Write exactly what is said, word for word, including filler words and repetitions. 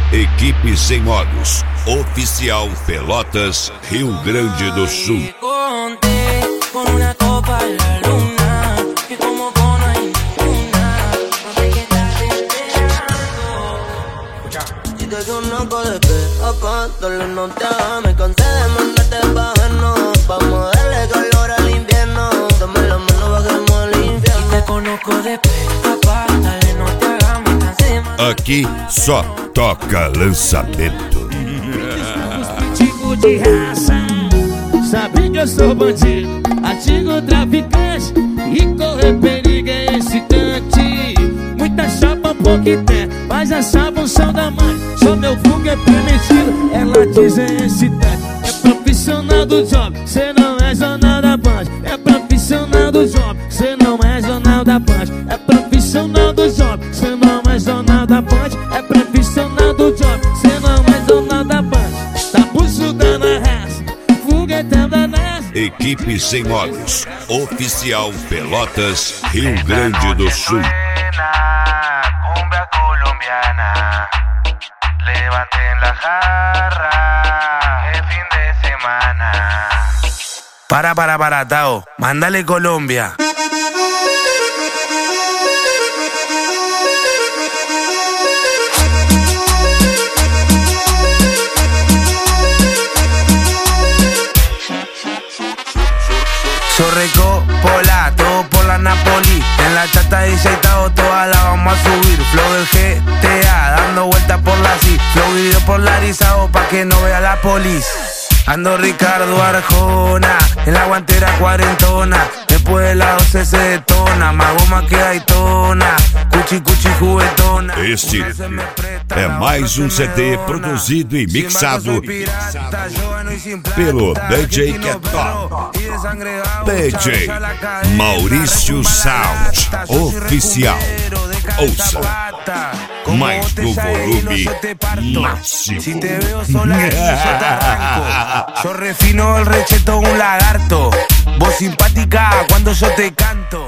Equipe Sem Modos, oficial Pelotas, Rio Grande do Sul. Yo no codepeo cuando no te haga, me cansé de mandarte bajarnos, vamos a darle calor al invierno, dame la mano, bajemos al infierno. Y te conozco de pe a pa, dale no te haga, me cansé de mandarte. Aqui só toca lançamento. Tipo de raça, sabe que eu sou bandido, antigo traficante e correr perigo é excitante. Muita chapa, pouco tem, mas essa função da mãe. Só meu vulgo é permitido, ela diz é excitante. É profissional do job, cê não é jornal da Band. É profissional do job, cê não é jornal da Band. É profissional do job, cê não é jornal da Band. É profissional do job, cê não é jornal da Band. Tá buçuda na raça, foguetão da NASA. Equipe Sem Modos, oficial Pelotas, Rio Grande do Sul. Cumbia colombiana, levanten la jarra, el fin de semana. Para, para, para, Tao, mándale Colombia. Sorreco, pola, todo por la Napoli. En la chata dice Tao, toda la vamos a subir. Flow del G T A, dando vueltas por la C. Flow video polarizado pa' que no vea la polis. Ando Ricardo Arjona, en la guantera cuarentona. Después de la doce se detona, más goma que Daytona. Cuchi, cuchi, juguetona. Este é mais um C D produzido e mixado pelo D J que é top, D J Maurício Sound Oficial. Ouça mais no volume máximo. Si te veo sola, yo te arranco. Yo refino el recheto un lagarto. Vos simpática cuando yo te canto.